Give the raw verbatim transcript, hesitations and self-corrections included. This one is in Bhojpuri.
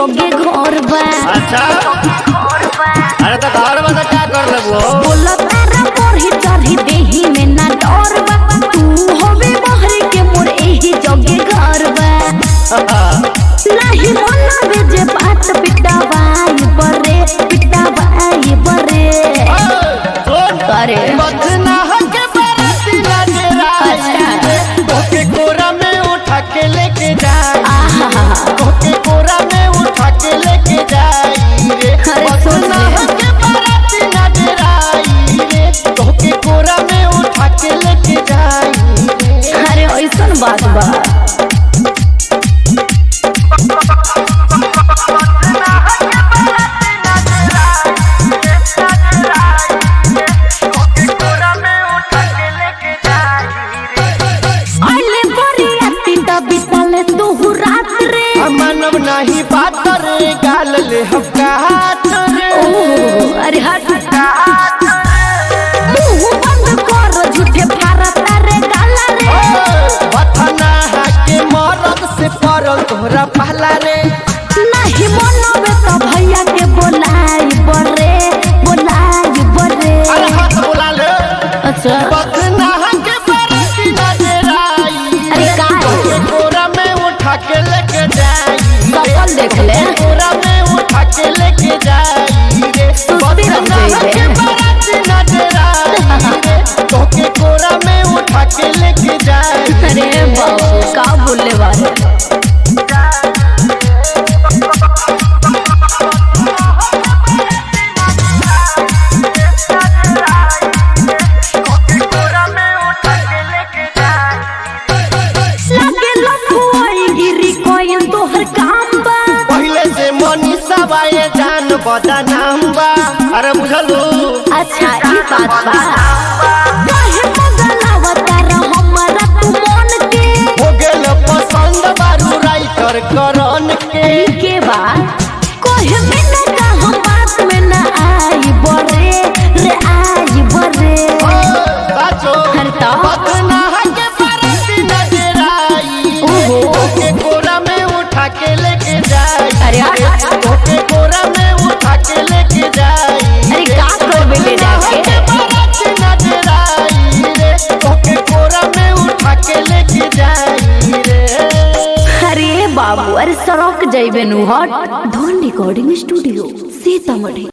जगे घर बा। अच्छा अरे तो घर में तो क्या कर लेबो बोला तारा पढ़ी चढ़ी देही में ना डर बा। तू होवे बहरी के मोर एही जगे घर बा। नहीं मनावे जे बात पिटावाई बरे पिटावाई बरे करे बदना के बराती नजराई ओके कोरा में उठा के लेके जाई ओके कोरा में उठा के लेके जाई रे बदना के बराती नजराई रे ओके कोरा में उठा के लेके जाई रे अरे ऐसन बात बा। मानव नहीं बात रे गाल ले हम काट रे अरे हट मुंह बंद कर झूठे फारता रे गाला रे बथना के मरद से परल तोहरा पहला रे नहीं मनवे तो भैया के बोलाई बरे बोलाई बरे अरे हाथ बोला ले अच्छा बथना के बराती नजराई अरे का कोरा में उठा के लेके जाई सकल देख ले कोरा में उठा के लेके जाई रे सुस्ती रह गई के बराती नजराई रे तोके कोरा में उठा के लेके जाई अरे बाबू का बोलले वाले बाए जान बदा नाम बा अरे बुझलू अच्छा ई बात बा काहे बदलावा तारा हमरा तू मन के हो गेल पसंद बारू राइटर करन के के बा कोहे बिना का हम बात में ना आई बरे रे आई बरे बाचो हरता बदना के बराती नजराई ओहो के कोरा में उठा के लेके जाई अरे ओके कोरा में उठा के लेके जाई अरे का करबे ले जाके बराती नजराई रे ओके कोरा में उठा के लेके जाई रे अरे बाबू अरे सड़क जाइबे नु हट धन रिकॉर्डिंग स्टूडियो सीतामढ़ी।